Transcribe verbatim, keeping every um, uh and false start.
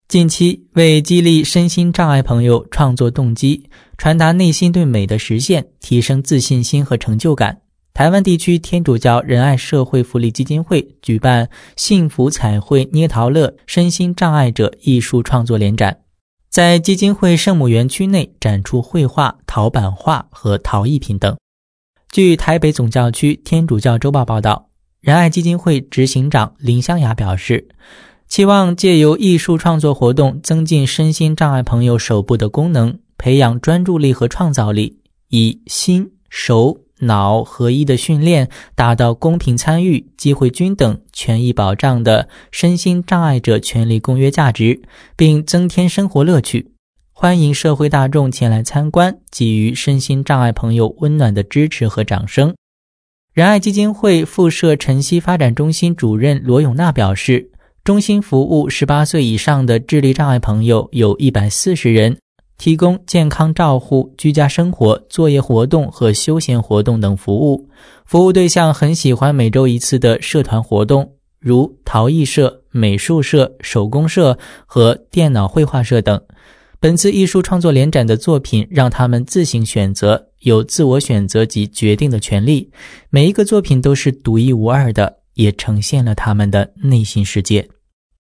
近期为激励身心障碍朋友创作动机，传达内心对美的实现，提升自信心和成就感，台湾地区天主教仁爱社会福利基金会举办幸福彩绘捏陶乐身心障碍者艺术创作联展，在基金会圣母园区内展出绘画、陶板画和陶艺品等。据台北总教区天主教周报报道，仁爱基金会执行长林香雅表示，期望借由艺术创作活动增进身心障碍朋友手部的功能，培养专注力和创造力，以心、手、脑合一的训练，达到公平参与、机会均等、权益保障的身心障碍者权利公约价值，并增添生活乐趣。欢迎社会大众前来参观，给予身心障碍朋友温暖的支持和掌声。仁爱基金会附设晨曦发展中心主任罗永娜表示，中心服务十八岁以上的智力障碍朋友有一百四十人，提供健康照护、居家生活、作业活动和休闲活动等服务。服务对象很喜欢每周一次的社团活动，如陶艺社、美术社、手工社和电脑绘画社等。本次艺术创作联展的作品让他们自行选择，有自我选择及决定的权利。每一个作品都是独一无二的，也呈现了他们的内心世界。